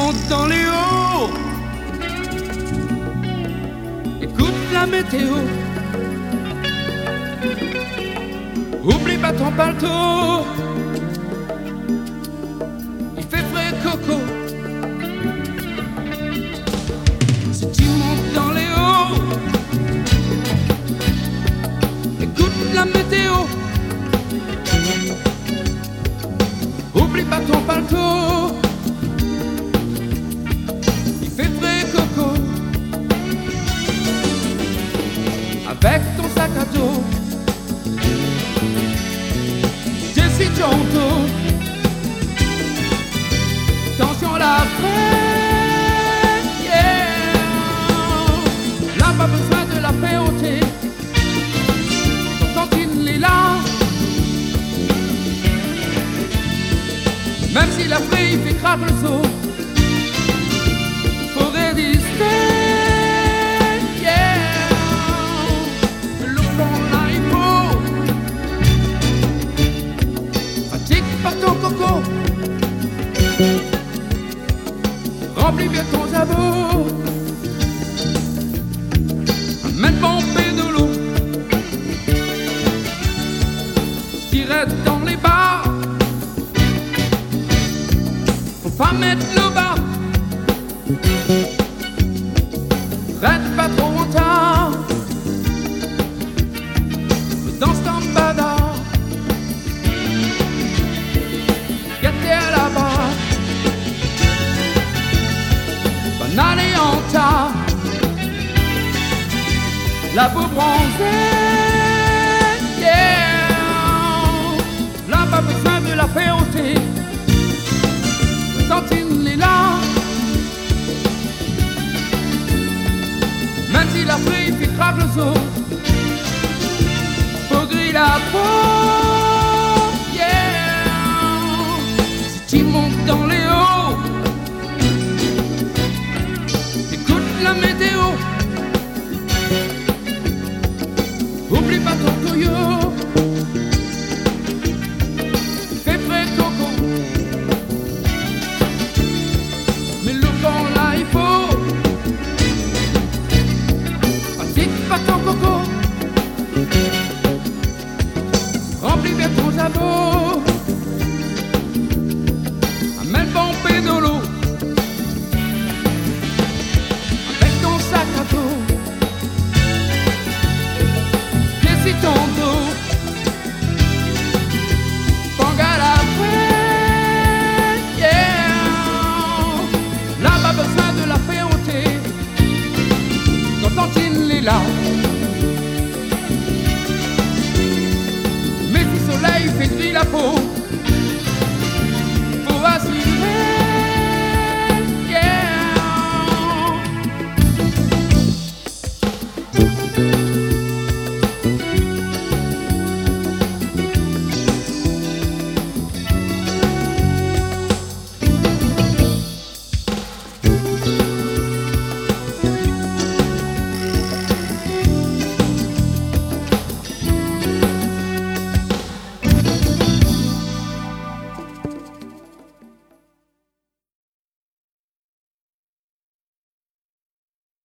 montes dans les hauts, écoute la météo. Oublie pas ton paletot, il fait frais coco. Si tu montes dans les hauts, écoute la météo. Oublie pas ton paletot, il fait frais coco. Avec ton sac à dos, Jessie Jonto, attention la fête, yeah. Là pas besoin de la féauté, ton tantine est là. Même si la feuille fait craque le saut, faut résister, yeah. Le fond là il faut, fatigue pas ton coco, remplis bien ton sabot, amène bon pédolo, tire dans les bars. Faut pas mettre le bas, reste pas trop en retard, danse ton bada, gâté à la barre, banane en tas, la peau bronzée, yeah. Là pas besoin de la féauté, tantine est là. Même si la feuille fait craque le saut, faut griller la peau, yeah. Si tu montes dans les hauts, écoute la météo. Oublie pas ton toyo, fais frais coco. Remplis bien ton sabot, amène bon pédolo, avec ton sac à dos, Jessie Jonto, Panga la fête, yeah. Là pas besoin de la féauté, ton tantine est là. Soleil fait gris la peau,